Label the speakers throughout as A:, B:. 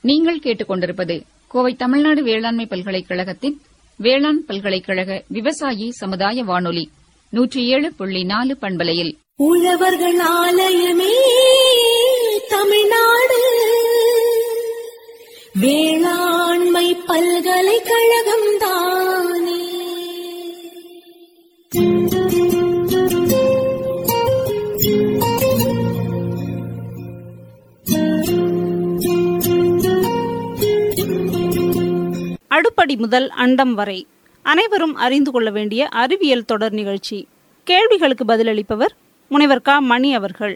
A: நீங்கள் கேட்டுக்கொண்டிருப்பது கோவை தமிழ்நாடு வேளாண்மை பல்கலைக்கழகத்தின் வேளாண் பல்கலைக்கழக விவசாயி சமுதாய வானொலி 107.4 பண்பலையில்
B: உழவர்கள் ஆலயமே தமிழ்நாடு வேளாண்மை பல்கலைக்கழகம் தானே.
C: அடுப்படி முதல் அண்டம் வரை அனைவரும் அறிந்து கொள்ள வேண்டிய அறிவியல் தொடர் நிகழ்ச்சி. கேள்விகளுக்கு பதிலளிப்பவர் முனைவர் க. மணி அவர்கள்.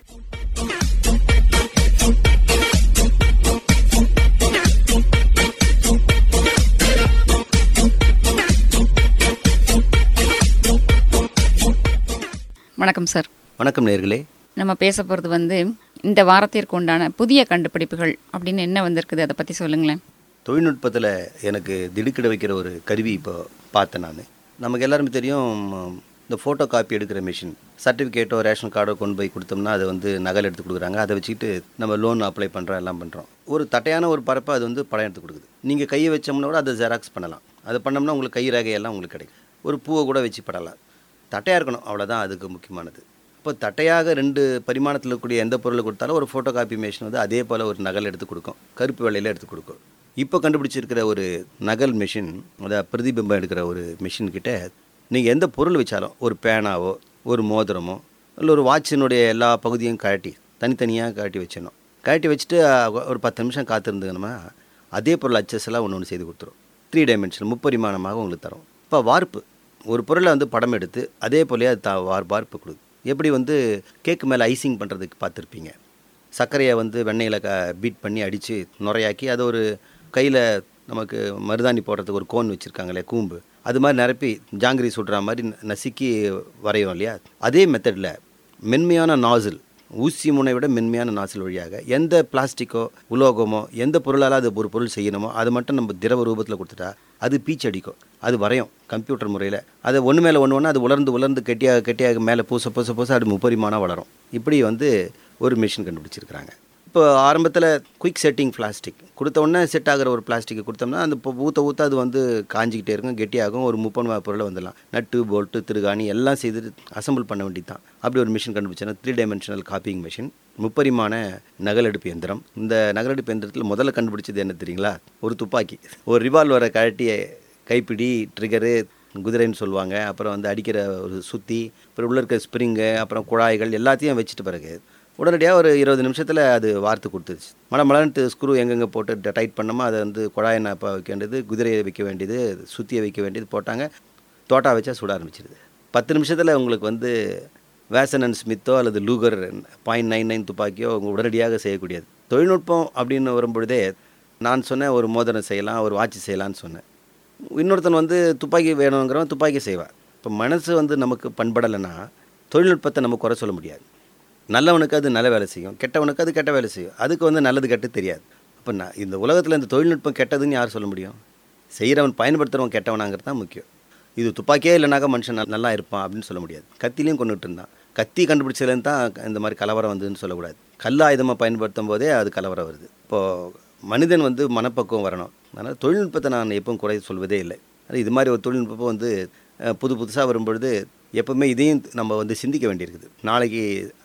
A: வணக்கம் சார்.
D: வணக்கம் நேயர்களே.
A: நம்ம பேச போகிறது இந்த வாரத்திற்கு உண்டான புதிய கண்டுபிடிப்புகள் அப்படின்னு என்ன வந்திருக்குது, அதை பற்றி சொல்லுங்களேன்.
D: தொழில்நுட்பத்தில் எனக்கு திடுக்கிட வைக்கிற ஒரு கருவி இப்போ பார்த்தேன் நான். நமக்கு எல்லாருமே தெரியும், இந்த ஃபோட்டோ காப்பி எடுக்கிற மிஷின், சர்டிஃபிகேட்டோ ரேஷன் கார்டோ கொண்டு போய் கொடுத்தோம்னா அதை நகல் எடுத்து கொடுக்குறாங்க. அதை வச்சுக்கிட்டு நம்ம லோன் அப்ளை பண்ணுறோம், எல்லாம் பண்ணுறோம். ஒரு தட்டையான ஒரு பரப்பை அது படம் எடுத்து கொடுக்குது. நீங்கள் கையை வச்சோம்னா கூட அதை ஜெராக்ஸ் பண்ணலாம். அதை பண்ணோம்னா உங்களுக்கு கை ரேகையெல்லாம் உங்களுக்கு கிடைக்கும். ஒரு பூவை கூட வச்சு படலாம். தட்டையாக இருக்கணும், அவ்வளோதான் அதுக்கு முக்கியமானது. இப்போ தட்டையாக 2 பரிமாணத்தில் இருக்கக்கூடிய எந்த பொருளை கொடுத்தாலும் ஒரு ஃபோட்டோ காப்பி மிஷின் அதே போல் ஒரு நகல் எடுத்து கொடுக்கும், கருப்பு வெள்ளையில் எடுத்து கொடுக்கும். இப்போ கண்டுபிடிச்சிருக்கிற ஒரு நகல் மிஷின், அதை பிரதிபிம்பம் எடுக்கிற ஒரு மிஷின்கிட்ட நீங்கள் எந்த பொருள் வச்சாலும், ஒரு பேனாவோ ஒரு மோதிரமோ இல்லை ஒரு வாட்சினுடைய எல்லா பகுதியும் கழட்டி தனித்தனியாக கழட்டி வச்சிடணும். கழட்டி வச்சுட்டு ஒரு 10 நிமிஷம் காத்திருந்தோம்னா அதே பொருள் அச்சஸ் எல்லாம் ஒன்று செய்து கொடுத்துரும். 3 டைமென்ஷன் முப்பரிமாணமாக உங்களுக்கு தரும். இப்போ வார்ப்பு, ஒரு பொருளை படம் எடுத்து அதே போலேயே அது வார்ப்பு கொடுக்குது. எப்படி கேக்கு மேலே ஐசிங் பண்ணுறதுக்கு பார்த்துருப்பீங்க. சர்க்கரையை வெண்ணெயில் பீட் பண்ணி அடித்து நுரையாக்கி அதை ஒரு கையில் நமக்கு மருதாணி போடுறதுக்கு ஒரு கோன் வச்சுருக்காங்களே, கூம்பு, அது மாதிரி நிரப்பி ஜாங்கிரி சுடுற மாதிரி நசுக்கி வரையும் இல்லையா. அதே மெத்தடில் மென்மையான நாசில், ஊசி முனை விட மென்மையான நாசில் வழியாக எந்த பிளாஸ்டிக்கோ உலோகமோ எந்த பொருளால் அது ஒரு பொருள் செய்யணுமோ அது மட்டும் நம்ம திரவ ரூபத்தில் கொடுத்துட்டா அது பீச்சடிக்கும், அது வரையும் கம்ப்யூட்டர் முறையில். அதை ஒன்று மேலே ஒன்று அது உலர்ந்து கெட்டியாக மேலே பூச அது முப்பரிமாணம் வளரும். இப்படி ஒரு மிஷின் கண்டுபிடிச்சிருக்கிறாங்க. இப்போ ஆரம்பத்தில் குயிக் செட்டிங் பிளாஸ்டிக் கொடுத்த உடனே செட் ஆகிற ஒரு பிளாஸ்டிக்கை கொடுத்தோம்னா அந்த ஊற்ற அது காஞ்சிக்கிட்டே இருக்கும், கெட்டியாகும். ஒரு 30 பொருளை வந்துடலாம். நட்டு போல்ட்டு திருகாணி எல்லாம் செய்து அசம்பிள் பண்ண வேண்டியது தான். அப்படி ஒரு மிஷின் கண்டுபிடிச்சேன்னா 3 டைமென்ஷனல் காப்பிங் மிஷின், முப்பரிமாண நகலெடுப்பு எந்திரம். இந்த நகலெடுப்பு எந்திரத்தில் முதல்ல கண்டுபிடிச்சது என்ன தெரியுங்களா? ஒரு துப்பாக்கி. ஒரு ரிவால்வரை கழட்டிய கைப்பிடி, ட்ரிகரு, குதிரைன்னு சொல்லுவாங்க, அப்புறம் அடிக்கிற ஒரு சுத்தி, அப்புறம் உள்ள இருக்க ஸ்ப்ரிங்கு, அப்புறம் குழாய்கள் எல்லாத்தையும் வச்சுட்டு பிறகு உடனடியாக ஒரு 20 நிமிஷத்தில் அது வார்த்து கொடுத்துருச்சு. மலன்ட்டு ஸ்க்ரூ எங்கெங்கே போட்டு டைட் பண்ணோமோ அதை குழாயை நாப்பா வைக்க வேண்டியது, குதிரையை வைக்க வேண்டியது, சுற்றியை வைக்க வேண்டியது போட்டாங்க. தோட்டா வச்சா சுட ஆரம்பிச்சிடுது. 10 நிமிஷத்தில் உங்களுக்கு வேசன் அண்ட் ஸ்மித்தோ அல்லது லூகர் .99 துப்பாக்கியோ உடனடியாக செய்யக்கூடியது. தொழில்நுட்பம் அப்படின்னு வரும்பொழுதே நான் சொன்னேன், ஒரு மோதிரம் செய்யலாம், ஒரு வாட்சி செய்யலான்னு சொன்னேன். இன்னொருத்தன் துப்பாக்கி வேணுங்கிறவன் துப்பாக்கி செய்வான். இப்போ மனசு நமக்கு பண்படலைன்னா தொழில்நுட்பத்தை நம்ம குறை சொல்ல முடியாது. நல்லவனுக்கு அது நல்ல வேலை செய்யும், கெட்டவனுக்கு அது கெட்ட வேலை செய்யும். அதுக்கு நல்லது கெட்டு தெரியாது. அப்போ இந்த உலகத்தில் இந்த தொழில்நுட்பம் கெட்டதுன்னு யார் சொல்ல முடியும்? செய்கிறவன், பயன்படுத்துகிறவன் கெட்டவனாங்கிறது தான் முக்கியம். இது துப்பாக்கியே இல்லைனாக்கா மனுஷன் நல்லா இருப்பான் அப்படின்னு சொல்ல முடியாது. கத்திலையும் கொண்டுட்டு இருந்தான். கத்தி கண்டுபிடிச்சதுலேருந்து தான் இந்த மாதிரி கலவரம் வந்ததுன்னு சொல்லக்கூடாது. கல்லாயுதமாக பயன்படுத்தும் போதே அது கலவரம் வருது. இப்போது மனிதன் மனப்பக்குவம் வரணும். அதனால் தொழில்நுட்பத்தை நான் எப்பவும் குறை சொல்வதே இல்லை. அது இது மாதிரி ஒரு தொழில்நுட்பம் புதுசாக வரும்பொழுது எப்போவுமே இதையும் நம்ம சிந்திக்க வேண்டியிருக்குது. நாளைக்கு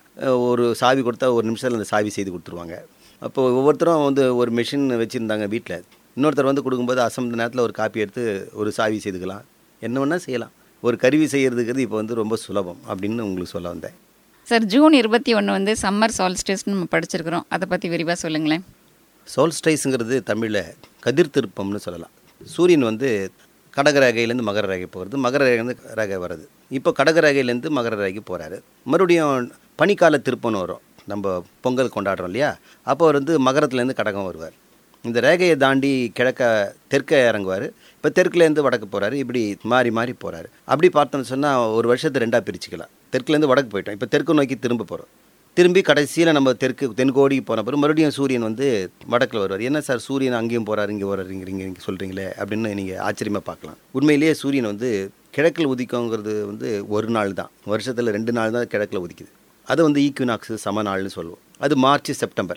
D: ஒரு சாவி கொடுத்தா ஒரு நிமிஷத்தில் அந்த சாவி செய்து கொடுத்துருவாங்க. அப்போது ஒவ்வொருத்தரும் ஒரு மெஷின் வச்சுருந்தாங்க வீட்டில். இன்னொருத்தர் கொடுக்கும்போது அசம்பிள் நேரத்தில் ஒரு காப்பி எடுத்து ஒரு சாவி செய்துக்கலாம், என்ன வேணால் செய்யலாம். ஒரு கருவி செய்கிறதுக்கு இப்போ ரொம்ப சுலபம் அப்படின்னு உங்களுக்கு சொல்ல வந்தேன்.
A: சார், ஜூன் 21 சம்மர் சால்ஸ்டிஸ்ன்னு நம்ம படிச்சிருக்கிறோம், அதை பற்றி விரிவாக சொல்லுங்களேன்.
D: சால்ஸ்டைஸுங்கிறது தமிழில் கதிர் திருப்பம்னு சொல்லலாம். சூரியன் கடகரேகையிலேருந்து மகர ரேகை போகிறது, மகர ரேகைலேருந்து ரேகை வருது. இப்போ கடகரேகையிலேருந்து மகர ரேகை போகிறாரு. மறுபடியும் பனிக்கால திருப்பம்னு வரும். நம்ம பொங்கல் கொண்டாடுறோம் இல்லையா, அப்போ மகரத்துலேருந்து கடகம் வருவார். இந்த ரேகையை தாண்டி தெற்க இறங்குவார். இப்போ தெற்குலேருந்து வடக்கு போகிறாரு. இப்படி மாறி போகிறாரு. அப்படி பார்த்தோன்னு சொன்னால் ஒரு வருஷத்தை 2ஆக பிரிச்சுக்கலாம். தெற்குலேருந்து வடக்கு போயிட்டோம், இப்போ தெற்கு நோக்கி திரும்ப போகிறோம். திரும்பி கடைசியில் நம்ம தென்கோடிக்கு போன பிறகு மறுபடியும் சூரியன் வடக்கில் வருவார். என்ன சார் சூரியன் அங்கேயும் போகிறாரு இங்கே வர்றீங்க சொல்கிறீங்களே அப்படின்னு நீங்கள் ஆச்சரியமாக பார்க்கலாம். உண்மையிலேயே சூரியன் கிழக்கில் உதிக்குங்கிறது ஒரு நாள் தான், வருஷத்தில் 2 நாள் தான் கிழக்கில் உதிக்குது. அது ஈக்வினாக்ஸு சம நாள்னு சொல்லுவோம். அது மார்ச் செப்டம்பர்.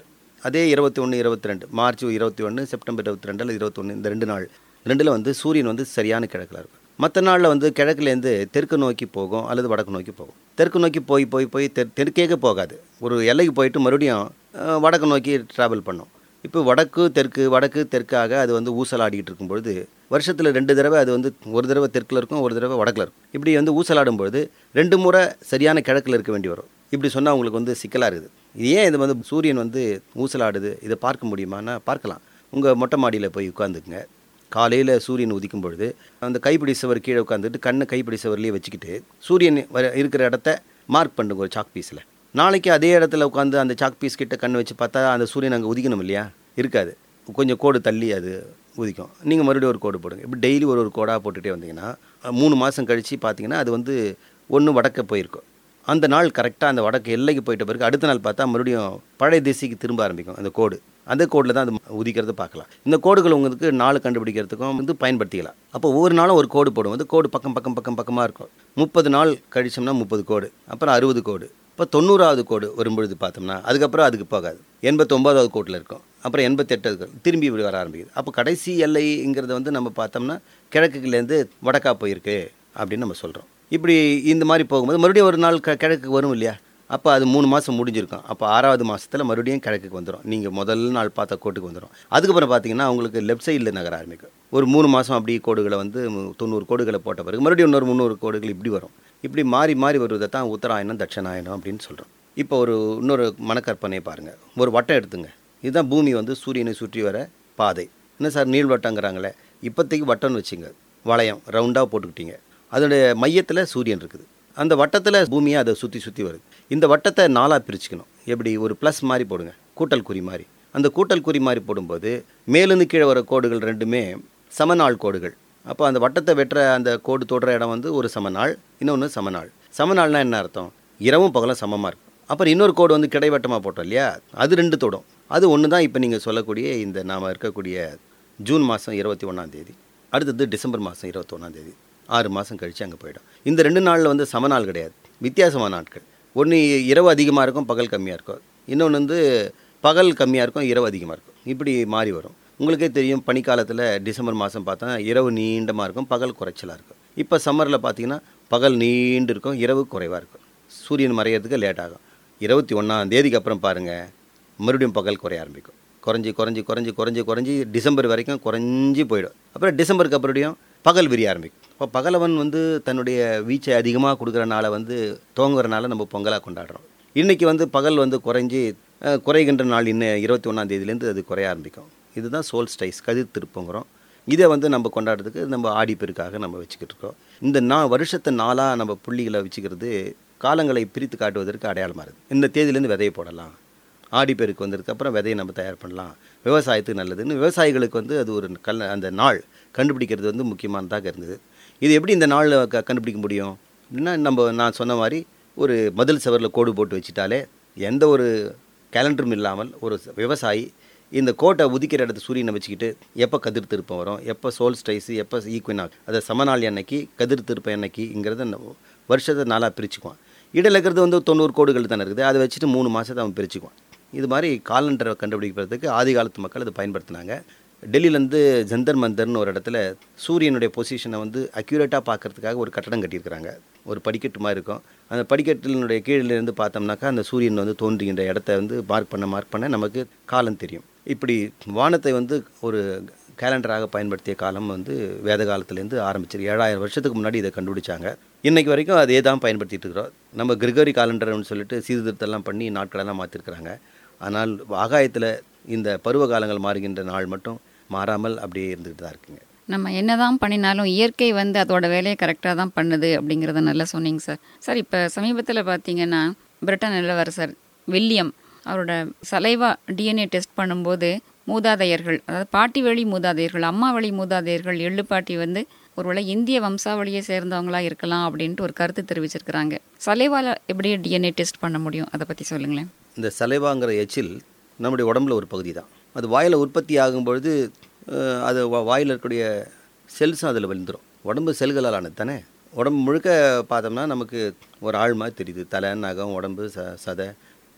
D: அதே 21, 22 மார்ச் 21, செப்டம்பர் 22 அல்லது 21 இந்த 2 நாள் 2ல் வந்து சூரியன் வந்து சரியான கிழக்கில் இருக்கும். மற்ற நாளில் வந்து கிழக்குலேருந்து தெற்கு நோக்கி போகும் அல்லது வடக்கு நோக்கி போகும். தெற்கு நோக்கி போய் போய் போய் தெற்கேக்க போகாது. ஒரு எல்லைக்கு போயிட்டு மறுபடியும் வடக்கு நோக்கி ட்ராவல் பண்ணும். இப்போ வடக்கு தெற்காக அது வந்து ஊசலாடிக்கிட்டு இருக்கும்பொழுது வருஷத்தில் 2 தடவை அது வந்து ஒரு தடவை தெற்கில் இருக்கும், ஒரு தடவை வடக்கில் இருக்கும். இப்படி வந்து ஊசலாடும்பொழுது 2 முறை சரியான கிழக்கில் இருக்க வேண்டி வரும். இப்படி சொன்னால் அவங்களுக்கு வந்து சிக்கலாக இருக்குது. இது ஏன் இது வந்து சூரியன் வந்து ஊசலாடுது, இதை பார்க்க முடியுமான்னா பார்க்கலாம். உங்கள் மொட்டை மாடியில் போய் உட்காந்துக்குங்க. காலையில் சூரியன் உதிக்கும் பொழுது அந்த கைப்பிடி சுவர் கீழே உட்காந்துட்டு கண்ணை கைப்பிடி சுவர்லேயே வச்சுக்கிட்டு சூரியன் இருக்கிற இடத்த மார்க் பண்ணுங்க ஒரு சாக் பீஸில். நாளைக்கு அதே இடத்துல உட்காந்து அந்த சாக் பீஸ் கிட்ட கண்ணை வச்சு பார்த்தா அந்த சூரியன் அங்கே உதிக்கணும் இல்லையா? இருக்காது. கொஞ்சம் கோடு தள்ளி அது உதிக்கும். நீங்கள் மறுபடியும் ஒரு கோடு போடுங்க. இப்படி டெய்லி ஒரு கோடாக போட்டுகிட்டே வந்தீங்கன்னா 3 மாதம் கழித்து பார்த்தீங்கன்னா அது வந்து ஒன்று வடக்க போயிருக்கும். அந்த நாள் கரெக்டாக அந்த வடக்கு எல்லைக்கு போயிட்ட பிறகு அடுத்த நாள் பார்த்தா மறுபடியும் பழைய திசைக்கு திரும்ப ஆரம்பிக்கும் அந்த கோடு. அந்த கோடில் தான் அது உதிக்கிறத பார்க்கலாம். இந்த கோடுகள் உங்களுக்கு நாள் கண்டுபிடிக்கிறதுக்கும் வந்து பயன்படுத்திக்கலாம். அப்போ ஒவ்வொரு நாளும் ஒரு கோடு போடும். வந்து கோடு பக்கமாக இருக்கும். 30 நாள் கழிச்சோம்னா 30 கோடு, அப்புறம் 60 கோடு. இப்போ 90வது கோடு வரும்பொழுது பார்த்தோம்னா அதுக்கப்புறம் அதுக்கு போகாது. 89வது கோட்டில் இருக்கும். அப்புறம் 88வது திரும்பி இப்படி வர ஆரம்பிக்குது. அப்போ கடைசி எல்லைங்கிறத வந்து நம்ம பார்த்தோம்னா கிழக்குலேருந்து வடக்கா போயிருக்கு அப்படின்னு நம்ம சொல்கிறோம். இப்படி இந்த மாதிரி போகும்போது மறுபடியும் ஒரு நாள் கிழக்கு வரும் இல்லையா? அப்போ அது 3 மாதம் முடிஞ்சிருக்கும். அப்போ 6வது மாதத்தில் மறுபடியும் கிழக்குக்கு வந்துடும். நீங்கள் முதல் நாள் பார்த்த கோட்டுக்கு வந்துடும். அதுக்கப்புறம் பார்த்தீங்கன்னா உங்களுக்கு லெஃப்ட் சைடில் நகர ஆரம்பிக்கும். ஒரு 3 மாதம் அப்படி கோடுகளை வந்து 90 கோடுகளை போட்ட பிறகு மறுபடியும் இன்னொரு 300 கோடுகள் இப்படி வரும். இப்படி மாறி வருவதை தான் உத்தராயணம் தட்சணாயனம் அப்படின்னு சொல்கிறோம். இப்போ இன்னொரு மனக்கற்பனையை பாருங்கள். ஒரு வட்டம் எடுத்துங்க. இதுதான் பூமி வந்து சூரியனை சுற்றி வர பாதை. என்ன சார் நீள்வட்டங்கிறாங்களே? இப்போதைக்கு வட்டம்னு வச்சுங்க. வளையம் ரவுண்டாக போட்டுக்கிட்டீங்க. அதோடைய மையத்தில் சூரியன் இருக்குது. அந்த வட்டத்தில் பூமியை அதை சுற்றி வருது. இந்த வட்டத்தை 4ஆக பிரிச்சுக்கணும். எப்படி? ஒரு ப்ளஸ் மாதிரி போடுங்க, கூட்டல் குறி மாதிரி. அந்த கூட்டல் குறி மாதிரி போடும்போது மேலேருந்து கீழே வர கோடுகள் 2மே சமநாள் கோடுகள். அப்போ அந்த வட்டத்தை வெட்டுற அந்த கோடு தொடுற இடம் வந்து ஒரு சமநாள், இன்னொன்று சமநாள். சமநாள்னா என்ன அர்த்தம்? இரவும் பகலும் சமமாக இருக்கும். அப்புறம் இன்னொரு கோடு வந்து கிடைவட்டமாக போட்டோம் இல்லையா? அது 2 தொடும். அது ஒன்று தான் இப்போ நீங்கள் சொல்லக்கூடிய இந்த நாம் இருக்கக்கூடிய ஜூன் மாதம் 21ஆம் தேதி. அடுத்தது டிசம்பர் மாதம் 21ஆம் தேதி. 6 மாதம் கழித்து அங்கே போயிடும். இந்த 2 நாளில் வந்து சமநாள் கிடையாது, வித்தியாசமான நாட்கள். ஒன்று இரவு அதிகமாக இருக்கும், பகல் கம்மியாக இருக்கும். இன்னொன்று வந்து பகல் கம்மியாக இருக்கும், இரவு அதிகமாக இருக்கும். இப்படி மாறி வரும். உங்களுக்கே தெரியும், பனிக்காலத்தில் டிசம்பர் மாதம் பார்த்தா இரவு நீண்டமாக இருக்கும், பகல் குறைச்சலாக இருக்கும். இப்போ சம்மரில் பார்த்தீங்கன்னா பகல் நீண்டு இருக்கும், இரவு குறைவாக இருக்கும். சூரியன் மறையிறதுக்கு லேட் ஆகும். 21ஆம் தேதிக்கு அப்புறம் பாருங்கள், மறுபடியும் பகல் குறைய ஆரம்பிக்கும். குறைஞ்சி டிசம்பர் வரைக்கும் குறைஞ்சி போயிடும். அப்புறம் டிசம்பருக்கு அப்புறம் பகல் விரிய ஆரம்பிக்கும். இப்போ பகலவன் வந்து தன்னுடைய வீச்சை அதிகமாக கொடுக்குறனால வந்து தோங்குறனால நம்ம பொங்கலாக கொண்டாடுறோம். இன்றைக்கி வந்து பகல் வந்து குறைகின்ற நாள் இன்னும் 21ஆம் தேதியிலேருந்து அது குறைய ஆரம்பிக்கும். இதுதான் சோல்ஸ்டைஸ், கதிர் திருப்பங்கிறோம். இதை வந்து நம்ம கொண்டாடுறதுக்கு நம்ம ஆடிப்பெருக்காக நம்ம வச்சுக்கிட்டு இருக்கோம். இந்த வருஷத்தை நாளாக நம்ம புள்ளிகளை வச்சுக்கிறது காலங்களை பிரித்து காட்டுவதற்கு அடையாளமாக இருக்குது. இந்த தேதியிலேருந்து விதையை போடலாம், ஆடிப்பெருக்கு வந்ததுக்கப்புறம் விதையை நம்ம தயார் பண்ணலாம், விவசாயத்துக்கு நல்லதுன்னு விவசாயிகளுக்கு வந்து அது ஒரு அந்த நாள் கண்டுபிடிக்கிறது வந்து முக்கியமானதாக இருந்தது. இது எப்படி இந்த நாள் கண்டுபிடிக்க முடியும் அப்படின்னா, நான் சொன்ன மாதிரி ஒரு மதில் சவரில் கோடு போட்டு வச்சுட்டாலே எந்த ஒரு கேலண்டரும் இல்லாமல் ஒரு விவசாயி இந்த கோட்டை உதிக்கிற இடத்து சூரியனை வச்சுக்கிட்டு எப்போ கதிர் திருப்பம் வரும், எப்போ சோல்ஸ்டைஸு, எப்போ ஈக்வினாக், அதை சமநாள் என்னைக்கு, கதிர் திருப்பம் என்னைக்குங்கிறத வருஷத்தை நாளாக பிரிச்சுக்குவான். இடையில இருக்கிறது வந்து 90 கோடுகள் தானே இருக்குது, அதை வச்சுட்டு 3 மாதத்தை அவன் பிரிச்சுக்குவான். இது மாதிரி காலண்டரை கண்டுபிடிக்கிறதுக்கு ஆதி காலத்து மக்கள் அதை பயன்படுத்தினாங்க. டெல்லியிலேருந்து ஜந்தர் மந்தர்னு ஒரு இடத்துல சூரியனுடைய பொசிஷனை வந்து அக்யூரேட்டாக பார்க்கறதுக்காக ஒரு கட்டடம் கட்டியிருக்கிறாங்க. ஒரு படிக்கட்டு மாதிரி இருக்கும். அந்த படிக்கட்டினுடைய கீழிலேருந்து பார்த்தோம்னாக்கா அந்த சூரியன் வந்து தோன்றுகின்ற இடத்த வந்து மார்க் பண்ண நமக்கு காலம் தெரியும். இப்படி வானத்தை வந்து ஒரு கேலண்டராக பயன்படுத்திய காலம் வந்து வேத காலத்துலேருந்து ஆரம்பிச்சிரு. 7000 வருஷத்துக்கு முன்னாடி இதை கண்டுபிடிச்சாங்க. இன்றைக்கு வரைக்கும் அதே தான் பயன்படுத்திகிட்டு இருக்கிறோம். நம்ம கிரிகோரி காலண்டர்னு சொல்லிட்டு சீர்திருத்தெல்லாம் பண்ணி நாட்களெல்லாம் மாற்றிருக்கிறாங்க. ஆனால் ஆகாயத்தில் இந்த பருவ காலங்கள் மாறுகின்ற நாள் மட்டும் மாறாமல் அப்படியே இருந்துகிட்டு தான் இருக்குங்க.
A: நம்ம என்னதான் பண்ணினாலும் இயற்கை வந்து அதோட வேலையை கரெக்டாக தான் பண்ணுது அப்படிங்கிறத நல்லா சொன்னீங்க சார். சார், இப்போ சமீபத்தில் பார்த்தீங்கன்னா பிரிட்டன் இளவரசர் வில்லியம் அவரோட சலைவா டிஎன்ஏ டெஸ்ட் பண்ணும்போது மூதாதையர்கள், அதாவது பாட்டி வழி மூதாதையர்கள், அம்மா வழி மூதாதையர்கள், எள்ளுப்பாட்டி வந்து ஒருவேளை இந்திய வம்சாவளியை சேர்ந்தவங்களா இருக்கலாம் அப்படின்ட்டு ஒரு கருத்து தெரிவிச்சிருக்கிறாங்க. சலைவால எப்படி டிஎன்ஏ டெஸ்ட் பண்ண முடியும், அதை பற்றி சொல்லுங்களேன்.
D: இந்த சலைவாங்கிற எச்சில் நம்முடைய உடம்புல ஒரு பகுதி தான். அது வாயில் உற்பத்தி ஆகும்பொழுது அது வாயில் இருக்கக்கூடிய செல்ஸும் அதில் விழுந்துடும். உடம்பு செல்களால் ஆனது தானே. உடம்பு முழுக்க பார்த்தோம்னா நமக்கு ஒரு ஆள் மாதிரி தெரியுது. தலை, நகம், உடம்பு, சதை,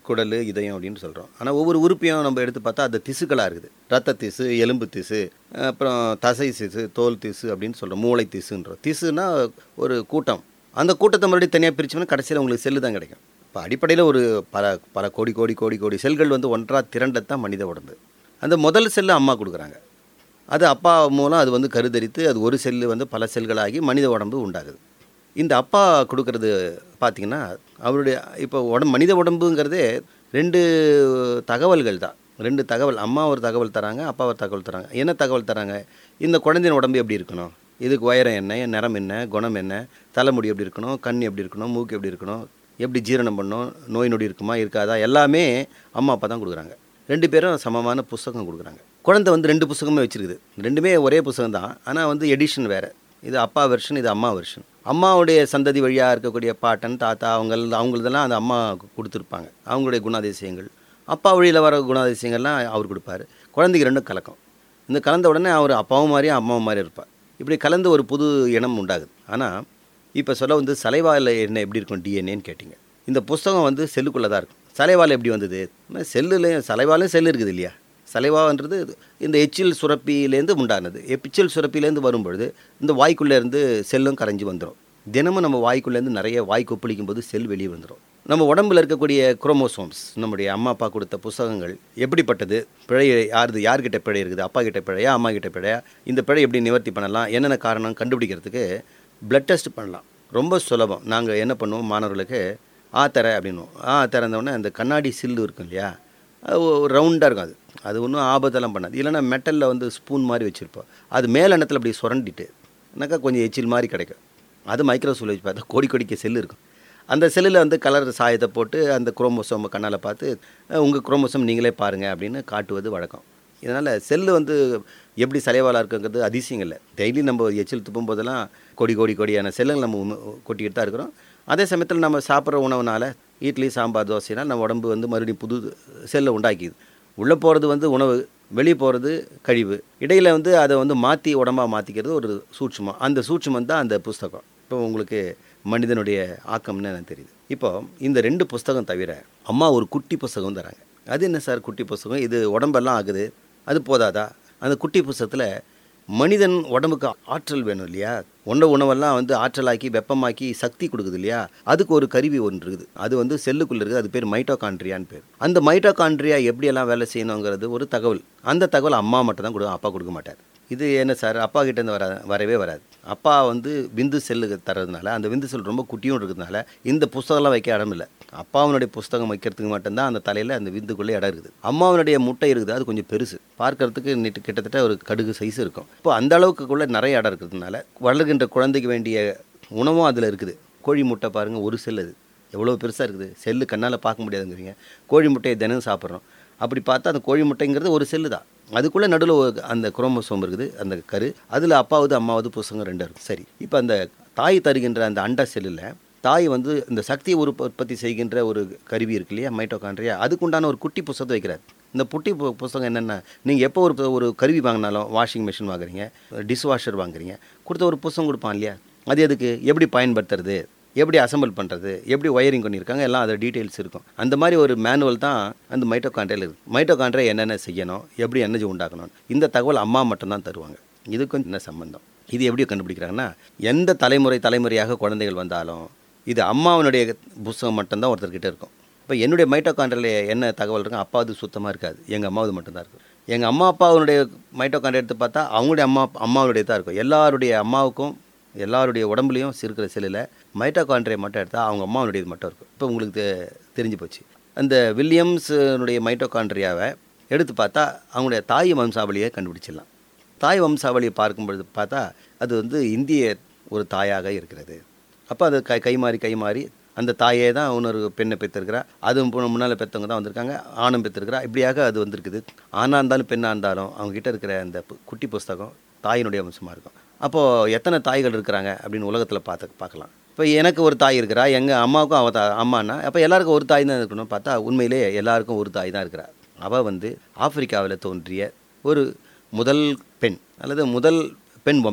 D: குடல், இதயம் அப்படின்னு சொல்கிறோம். ஆனால் ஒவ்வொரு உறுப்பையும் நம்ம எடுத்து பார்த்தா அது திசுக்களாக இருக்குது. ரத்த திசு, எலும்பு திசு, அப்புறம் தசை திசு, தோல் திசு அப்படின்னு சொல்கிறோம். மூளை திசுன்றோம். திசுனா ஒரு கூட்டம். அந்த கூட்டத்தை மறுபடியும் தனியாக பிரிச்சோம்னா கடைசியில் உங்களுக்கு செல்லு தான் கிடைக்கும். இப்போ அடிப்படையில் ஒரு பல கோடி கோடி கோடி கோடி செல்கள் வந்து ஒன்றா திரண்டத்தான் மனித உடம்பு. அந்த முதல் செல்லு அம்மா கொடுக்குறாங்க. அது அப்பா மூலம் அது வந்து கருதரித்து அது ஒரு செல்லு வந்து பல செல்களாகி மனித உடம்பு உண்டாகுது. இந்த அப்பா கொடுக்கறது பார்த்திங்கன்னா அவருடைய இப்போ மனித உடம்புங்கிறதே 2 தகவல்கள் தான். 2 தகவல். அம்மா ஒரு தகவல் தராங்க, அப்பா ஒரு தகவல் தராங்க. என்ன தகவல் தராங்க? இந்த குழந்தையின் உடம்பு எப்படி இருக்கணும், இதுக்கு உயரம் என்ன, நிறம் என்ன, குணம் என்ன, தலைமுடி எப்படி இருக்கணும், கண் எப்படி இருக்கணும், மூக்கு எப்படி இருக்கணும், எப்படி ஜீரணம் பண்ணணும், நோய் நொடி இருக்குமா இருக்காதா, எல்லாமே அம்மா அப்பா தான் கொடுக்குறாங்க. 2 பேரும் சமமான புஸ்தகம் கொடுக்குறாங்க. குழந்தை வந்து 2 புஸ்தகமே வச்சுருக்குது. 2மே ஒரே புஸ்தகம் தான். ஆனால் வந்து எடிஷன் வேறு. இது அப்பா வெர்ஷன், இது அம்மா வெர்ஷன். அம்மாவுடைய சந்ததி வழியாக இருக்கக்கூடிய பாட்டன், தாத்தா அவங்களதெல்லாம் அந்த அம்மா கொடுத்துருப்பாங்க, அவங்களுடைய குணாதிசயங்கள். அப்பா வழியில் வர குணாதிசயங்கள்லாம் அவர் கொடுப்பார். குழந்தைக்கு 2 கலக்கும். இந்த கலந்த உடனே அவர் அப்பாவும் மாதிரியும் அம்மாவும் மாதிரி இருப்பார். இப்படி கலந்து ஒரு புது இனம் உண்டாகுது. ஆனால் இப்போ சொல்ல வந்து சலைவாயில் என்ன எப்படி இருக்கும் டிஎன்ஏன்னு கேட்டிங்க. இந்த புஸ்தகம் வந்து செல்லுக்குள்ளே தான் இருக்கும். சலைவால் எப்படி வந்தது? செல்லுலேயும் சலைவாலையும் செல்லு இருக்குது இல்லையா? சலைவான்றது இந்த எச்சில் சுரப்பியிலேருந்து உண்டானது. எச்சில் சுரப்பிலேருந்து வரும்பொழுது இந்த வாய்க்குள்ளேருந்து செல்லும் கரைஞ்சி வந்துடும். தினமும் நம்ம வாய்க்குள்ளேருந்து நிறைய வாய் கொப்பளிக்கும் போது செல் வெளியே வந்துடும். நம்ம உடம்பில் இருக்கக்கூடிய குரோமோசோம்ஸ், நம்முடைய அம்மா அப்பா கொடுத்த புஸ்தகங்கள் எப்படிப்பட்டது, பிழை யார்கிட்ட பிழை இருக்குது, அப்பா கிட்ட பிழையா அம்மா கிட்ட பிழையா, இந்த பிழை எப்படி நிவர்த்தி பண்ணலாம், என்னென்ன காரணம் கண்டுபிடிக்கிறதுக்கு பிளட் டெஸ்ட் பண்ணலாம். ரொம்ப சுலபம். நாங்கள் என்ன பண்ணுவோம், மாணவர்களுக்கு ஆத்தரை அப்படின்வோம். திறந்தோடனே அந்த கண்ணாடி சில்லு இருக்கும் இல்லையா, அது ரவுண்டாக இருக்கும். அது ஒன்றும் ஆபத்தெல்லாம் பண்ணாது. இல்லைன்னா மெட்டலில் வந்து ஸ்பூன் மாதிரி வச்சுருப்போம். அது மேலெண்ணத்தில் அப்படி சுரண்டிட்டுனாக்கா கொஞ்சம் எச்சில் மாதிரி கிடைக்கும். அது மைக்ரோஸ்கோப் வச்சு பார்த்தா கோடிக்கு செல்லு இருக்கும். அந்த செல்லில் வந்து கலர் சாயத்தை போட்டு அந்த குரோமோசோம் கண்ணால் பார்த்து உங்கள் குரோமோசோம் நீங்களே பாருங்கள் அப்படின்னு காட்டுவது வழக்கம். இதனால் செல்லு வந்து எப்படி சலைவாலாக இருக்குங்கிறது அதிசயம் இல்லை. டெய்லி நம்ம எச்சில் துப்பும் போதெல்லாம் கோடியான செல்லுங்கள் நம்ம கொட்டிக்கிட்டு தான் இருக்கிறோம். அதே சமயத்தில் நம்ம சாப்பிட்ற உணவுனால் இட்லி, சாம்பார், தோசைனால் நம்ம உடம்பு வந்து மறுபடியும் புது செல்லை உண்டாக்கிது. உள்ளே போகிறது வந்து உணவு, வெளியே போகிறது கழிவு. இடையில் வந்து அதை வந்து மாற்றி உடம்பாக மாற்றிக்கிறது ஒரு சூட்சுமம். அந்த சூட்சுமம் தான் அந்த புஸ்தகம். இப்போ உங்களுக்கு மனிதனுடைய ஆக்கம்னு எனக்கு தெரியுது. இப்போ இந்த 2 புஸ்தகம் தவிர அம்மா ஒரு குட்டி புஸ்தகம் தராங்க. அது என்ன சார் குட்டி புஸ்தகம், இது உடம்பெல்லாம் ஆகுது, அது போதாதா? அந்த குட்டி புஸ்தகத்தில் மனிதன் உடம்புக்கு ஆற்றல் வேணும் இல்லையா? உணவெல்லாம் வந்து ஆற்றலாக்கி வெப்பமாக்கி சக்தி கொடுக்குது இல்லையா? அதுக்கு ஒரு கருவி ஒன்று இருக்குது. அது வந்து செல்லுக்குள்ளே இருக்குது. அது பேர் மைட்டோகாண்ட்ரியான்னு பேர். அந்த மைட்டோகாண்ட்ரியா எப்படியெல்லாம் வேலை செய்யணுங்கிறது ஒரு தகவல். அந்த தகவல் அம்மா மட்டும் தான் அப்பா கொடுக்க மாட்டார். இது என்ன சார், அப்பா கிட்டேருந்து வரவே வராது. அப்பா வந்து விந்து செல்லு தர்றதுனால, அந்த விந்து செல் ரொம்ப குட்டியும் இருக்கிறதுனால இந்த புஸ்தகம்லாம் வைக்க இடம் இல்லை. அப்பாவுடைய புஸ்தகம் வைக்கிறதுக்கு மட்டும்தான் அந்த தலையில் அந்த விந்துக்குள்ளே இடம் இருக்குது. அம்மாவனுடைய முட்டை இருக்குது, அது கொஞ்சம் பெருசு, பார்க்கறதுக்கு கிட்டத்தட்ட ஒரு கடுகு சைஸ் இருக்கும். இப்போ அந்த அளவுக்குள்ளே நிறைய இடம் இருக்கிறதுனால வளர்கின்ற குழந்தைக்கு வேண்டிய உணவும் அதில் இருக்குது. கோழி முட்டை பாருங்கள், ஒரு செல் அது எவ்வளோ பெருசாக இருக்குது. செல்லு கண்ணால் பார்க்க முடியாதுங்கிறீங்க. கோழி முட்டையை தினம் சாப்பிட்றோம். அப்படி பார்த்தா அந்த கோழி முட்டைங்கிறது ஒரு செல்லு தான். அதுக்குள்ளே நடுவில் அந்த குரோமோசோம் இருக்குது, அந்த கரு. அதில் அப்பாவது அம்மாவது புஸ்தகம் 2 இருக்கும். சரி, இப்போ அந்த தாய் தருகின்ற அந்த அண்ட செல்லில் தாய் வந்து இந்த சக்தியை உற்பத்தி செய்கின்ற ஒரு கருவி இருக்கு இல்லையா, மைட்டோகாண்ட்ரியா, அதுக்குண்டான ஒரு குட்டி புஸ்தகத்தை வைக்கிறார். இந்த குட்டி புஸ்தகம் என்னென்ன, நீங்கள் எப்போ ஒரு கருவி வாங்கினாலும், வாஷிங் மிஷின் வாங்குறீங்க, டிஷ் வாஷர் வாங்குறீங்க, கொடுத்த ஒரு புஸ்தகம் கொடுப்பான் இல்லையா? அது எதுக்கு, எப்படி பயன்படுத்துறது, எப்படி அசம்பிள் பண்ணுறது, எப்படி ஒயரிங் பண்ணியிருக்காங்க, எல்லாம் அதில் டீட்டெயில்ஸ் இருக்கும். அந்த மாதிரி ஒரு மேனுவல் தான் அந்த மைட்டோகாண்ட்ரியாவில் இருக்குது. மைட்டோகாண்ட்ரியா என்னென்ன செய்யணும், எப்படி எனர்ஜி உண்டாக்கணும், இந்த தகவல் அம்மா மட்டும்தான் தருவாங்க. இதுக்கும் என்ன சம்பந்தம்? இது எப்படி கண்டுபிடிக்கிறாங்கன்னா, எந்த தலைமுறையாக குழந்தைகள் வந்தாலும் இது அம்மாவனுடைய புஸ்தகம் மட்டும்தான் ஒருத்தர்கிட்ட இருக்கும். இப்போ என்னுடைய மைட்டோகாண்ட்ரியில் என்ன தகவல் இருக்கும், அப்பாவது சுத்தமாக இருக்காது, எங்கள் அம்மாவது மட்டும்தான் இருக்கும். எங்கள் அம்மா அப்பாவுடைய மைட்டோகாண்ட்ரியா எடுத்து பார்த்தா அவங்களுடைய அம்மாவுடைய தான் இருக்கும். எல்லாருடைய அம்மாவுக்கும் எல்லாருடைய உடம்புலையும் இருக்கிற செல்லில் மைட்டோகாண்ட்ரியா மட்டும் எடுத்தால் அவங்க அம்மாவுடையது மட்டும் இருக்கும். இப்போ உங்களுக்கு தெரிஞ்சு போச்சு. அந்த வில்லியம்ஸுடைய மைட்டோகாண்ட்ரியாவை எடுத்து பார்த்தா அவங்களுடைய தாய் வம்சாவளியை கண்டுபிடிச்சிடலாம். தாய் வம்சாவளியை பார்க்கும்பொழுது பார்த்தா அது வந்து இந்திய ஒரு தாயாக இருக்கிறது. அப்போ அது கை மாறி அந்த தாயே தான் இன்னொரு பெண்ணை பெற்றிருக்கிறா. அது முன்னால் பெற்றவங்க தான் வந்திருக்காங்க, ஆணும் பெற்றிருக்கிறா. இப்படியாக அது வந்திருக்குது. ஆணாக இருந்தாலும் பெண்ணாக இருந்தாலும் அவங்ககிட்ட இருக்கிற அந்த குட்டி புஸ்தகம் தாயினுடைய வம்சமாக இருக்கும். அப்போது எத்தனை தாய்கள் இருக்கிறாங்க அப்படின்னு உலகத்தில் பார்க்கலாம். இப்போ எனக்கு ஒரு தாய் இருக்கிறா, எங்கள் அம்மாவுக்கும் அம்மானா அப்போ எல்லாருக்கும் ஒரு தாய் தான் இருக்கணும். பார்த்தா உண்மையிலே எல்லாருக்கும் ஒரு தாய் தான் இருக்கிறா. அவள் வந்து ஆப்பிரிக்காவில் தோன்றிய ஒரு முதல் பெண் அல்லது முதல் பெண் வம்சம்.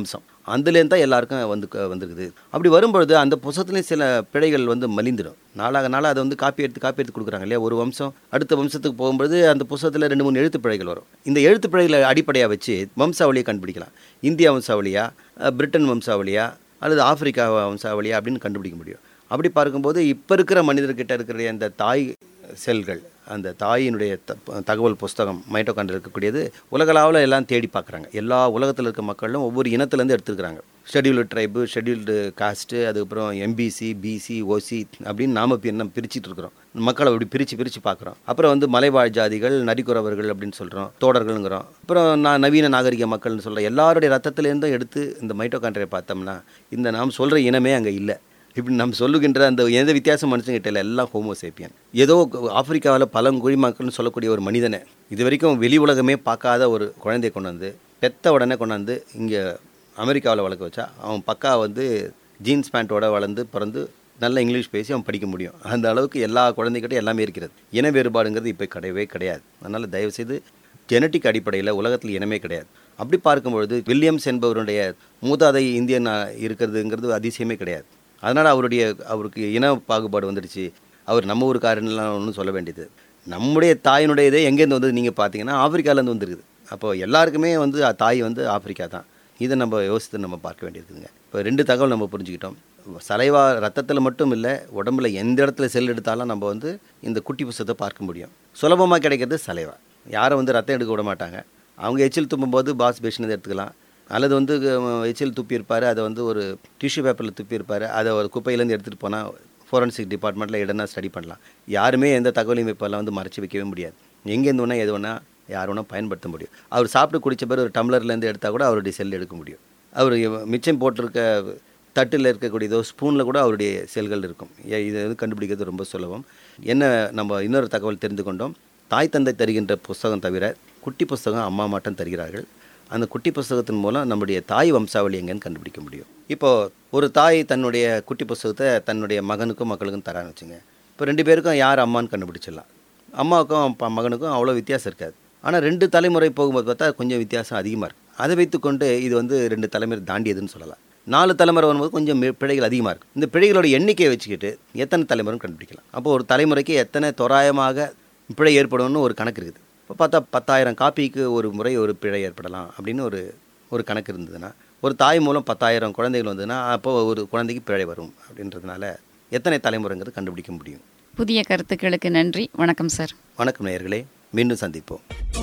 D: அதுலேருந்து தான் எல்லாருக்கும் வந்துருக்குது. அப்படி வரும்பொழுது அந்த புஸ்தகத்துலேயும் சில பிழைகள் மலிந்துடும். நாளாக நாளாக அதை காப்பி எடுத்து கொடுக்குறாங்க இல்லையா. ஒரு வம்சம் அடுத்த வம்சத்துக்கு போகும்போது அந்த புஸ்தகத்தில் 2-3 எழுத்து பிழைகள் வரும். இந்த எழுத்து பிழைகளை அடிப்படையாக வச்சு வம்சாவளியை கண்டுபிடிக்கலாம். இந்தியா வம்சாவளியா, பிரிட்டன் வம்சாவளியா, அல்லது ஆப்பிரிக்கா வம்சாவளியா அப்படின்னு கண்டுபிடிக்க முடியும். அப்படி பார்க்கும்போது இப்போ இருக்கிற மனிதர்கிட்ட இருக்கிற அந்த தாய் செல்கள், அந்த தாயினுடைய தகவல் புஸ்தகம் மைட்டோகாண்ட்ரியா இருக்கக்கூடியது உலகளவில் எல்லாம் தேடி பார்க்குறாங்க. எல்லா உலகத்தில் இருக்க மக்களும் ஒவ்வொரு இனத்துலேருந்து எடுத்துருக்குறாங்க. ஷெட்யூல்டு ட்ரைபு, ஷெட்யூல்டு காஸ்ட்டு, அதுக்கப்புறம் எம்பிசி, பிசி, ஓசி அப்படின்னு நாம பிரிச்சுட்டு இருக்கிறோம். மக்களை அப்படி பிரித்து பார்க்குறோம். அப்புறம் மலைவாழ் ஜாதிகள், நரிக்குறவர்கள் அப்படின்னு சொல்கிறோம், தோடர்கள்ங்கிறோம். அப்புறம் நவீன நாகரிக மக்கள்னு சொல்கிறோம். எல்லாருடைய ரத்தத்துலேருந்தும் எடுத்து இந்த மைட்டோகாண்ட்ரியா பார்த்தோம்னா இந்த நாம் சொல்கிற இனமே அங்கே இல்லை. இப்படி நம்ம சொல்லுகின்ற அந்த எந்த வித்தியாசம் மனுஷங்கிட்ட இல்லை, எல்லாம் ஹோமோசேப்பியன். ஏதோ ஆப்பிரிக்காவில் பழங்குடி மக்கள்னு சொல்லக்கூடிய ஒரு மனிதனை இது வரைக்கும் வெளி உலகமே பார்க்காத ஒரு குழந்தைய கொண்டாந்து பெத்த உடனே கொண்டாந்து இங்கே அமெரிக்காவில் வளர்க்க வச்சா அவன் பக்கா ஜீன்ஸ் பேண்ட்டோட வளர்ந்து பிறந்து நல்ல இங்கிலீஷ் பேசி அவன் படிக்க முடியும். அந்த அளவுக்கு எல்லா குழந்தைகிட்டையும் எல்லாமே இருக்கிறது. இன வேறுபாடுங்கிறது இப்போ கிடையவே கிடையாது. அதனால் தயவுசெய்து ஜெனட்டிக் அடிப்படையில் உலகத்தில் இனமே கிடையாது. அப்படி பார்க்கும்பொழுது வில்லியம்ஸ் என்பவருடைய மூதாதை இந்தியன் இருக்கிறதுங்கிறது அதிசயமே கிடையாது. அதனால் அவருக்கு இன பாகுபாடு வந்துடுச்சு, அவர் நம்ம ஊருக்காரன்லாம் ஒன்றும் சொல்ல வேண்டியது. நம்முடைய தாயினுடைய இதே எங்கேருந்து வந்தது நீங்கள் பார்த்தீங்கன்னா ஆப்பிரிக்காவிலேருந்து வந்துருக்குது. அப்போது எல்லாருக்குமே தாய் ஆப்பிரிக்கா தான். இதை நம்ம யோசித்து நம்ம பார்க்க வேண்டியிருக்குதுங்க. இப்போ 2 தகவல் நம்ம புரிஞ்சுக்கிட்டோம். சலைவா ரத்தத்தில் மட்டும் இல்லை, உடம்புல எந்த இடத்துல செல் எடுத்தாலும் நம்ம இந்த குட்டி புஸ்தகத்தை பார்க்க முடியும். சுலபமாக கிடைக்கிறது சலைவா. யாரும் ரத்தம் எடுக்க விட மாட்டாங்க. அவங்க எச்சில் துப்பும்போது பாஸ் பேஷன் எடுத்துக்கலாம், அல்லது எச்சில் துப்பியிருப்பார், அதை ஒரு டிஷ்யூ பேப்பரில் துப்பியிருப்பார், அதை ஒரு குப்பையிலேருந்து எடுத்துகிட்டு போனால் ஃபோரன்சிக் டிபார்ட்மெண்ட்டில் இடனா ஸ்டடி பண்ணலாம். யாருமே எந்த தகவலையும் இப்போல்லாம் மறைச்சி வைக்கவே முடியாது. எங்கேருந்து வேணால் எது வேணால் யார் வேணால் பயன்படுத்த முடியும். அவர் சாப்பிட்டு குடித்த பேர் ஒரு டம்ளர்லேருந்து எடுத்தால் கூட அவருடைய செல் எடுக்க முடியும். அவர் மிச்சம் போட்டிருக்க தட்டில் இருக்கக்கூடியதோ ஸ்பூனில் கூட அவருடைய செல்கள் இருக்கும். இதை கண்டுபிடிக்கிறது ரொம்ப சுலபம். என்ன நம்ம இன்னொரு தகவல் தெரிந்து கொண்டோம். தாய் தந்தை தருகின்ற புஸ்தகம் தவிர குட்டி புஸ்தகம் அம்மா மட்டும் தருகிறார்கள். அந்த குட்டி புஸ்தகத்தின் மூலம் நம்முடைய தாய் வம்சாவளி எங்கன்னு கண்டுபிடிக்க முடியும். இப்போது ஒரு தாய் தன்னுடைய குட்டி புஸ்தகத்தை தன்னுடைய மகனுக்கும் மக்களுக்கும் தரான்னு வச்சுங்க. இப்போ 2 பேருக்கும் யார் அம்மான்னு கண்டுபிடிச்சிடலாம். அம்மாவுக்கும் மகனுக்கும் அவ்வளோ வித்தியாசம் இருக்காது. ஆனால் 2 தலைமுறை போகும்போது பார்த்தா கொஞ்சம் வித்தியாசம் அதிகமாக இருக்குது. அதை வைத்துக்கொண்டு இது 2 தலைமுறை தாண்டியதுன்னு சொல்லலாம். 4 தலைமுறை வரும்போது கொஞ்சம் பிழைகள் அதிகமாக இருக்குது. இந்த பிழைகளோட எண்ணிக்கையை வச்சுக்கிட்டு எத்தனை தலைமுறைன்னு கண்டுபிடிக்கலாம். அப்போது ஒரு தலைமுறைக்கு எத்தனை தோராயமாக பிழை ஏற்படும்னு ஒரு கணக்கு இருக்குது. இப்போ பார்த்தா 10,000 காப்பிக்கு ஒரு முறை ஒரு பிழை ஏற்படலாம் அப்படின்னு ஒரு கணக்கு இருந்ததுன்னா, ஒரு தாய் மூலம் 10,000 குழந்தைகள் வந்ததுன்னா அப்போது ஒரு குழந்தைக்கு பிழை வரும். அப்படின்றதுனால எத்தனை தலைமுறைங்கிறது கண்டுபிடிக்க முடியும்.
A: புதிய கருத்துக்களுக்கு நன்றி. வணக்கம் சார்.
D: வணக்கம் நேயர்களே, மீண்டும் சந்திப்போம்.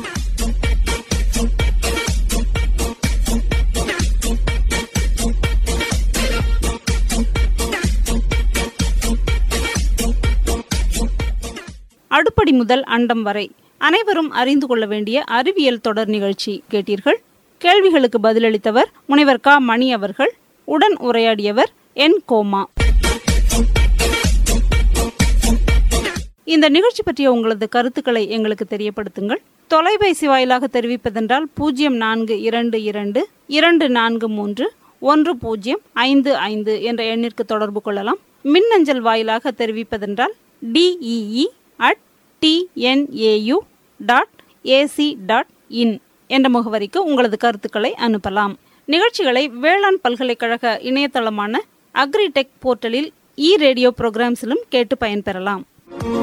C: அடுப்படி முதல் அண்டம் வரை அனைவரும் அறிந்து கொள்ள வேண்டிய அறிவியல் தொடர் நிகழ்ச்சி கேட்டீர்கள். கேள்விகளுக்கு பதிலளித்தவர் முனைவர் க. மணி அவர்கள். உடன் உரையாடியவர் என். கோமா. இந்த நிகழ்ச்சி பற்றிய உங்களது கருத்துக்களை எங்களுக்கு தெரியப்படுத்துங்கள். தொலைபேசி வாயிலாக தெரிவிப்பதென்றால் 0422431055 என்ற எண்ணிற்கு தொடர்பு கொள்ளலாம். மின்னஞ்சல் வாயிலாக தெரிவிப்பதென்றால் dee@tnau.ac.in என்ற முகவரிக்கு உங்களது கருத்துக்களை அனுப்பலாம். நிகழ்ச்சிகளை வேளாண் பல்கலைக்கழக இணையதளமான அக்ரிடெக் போர்ட்டலில் ரேடியோ புரோகிராம்ஸிலும் கேட்டு பயன்பெறலாம்.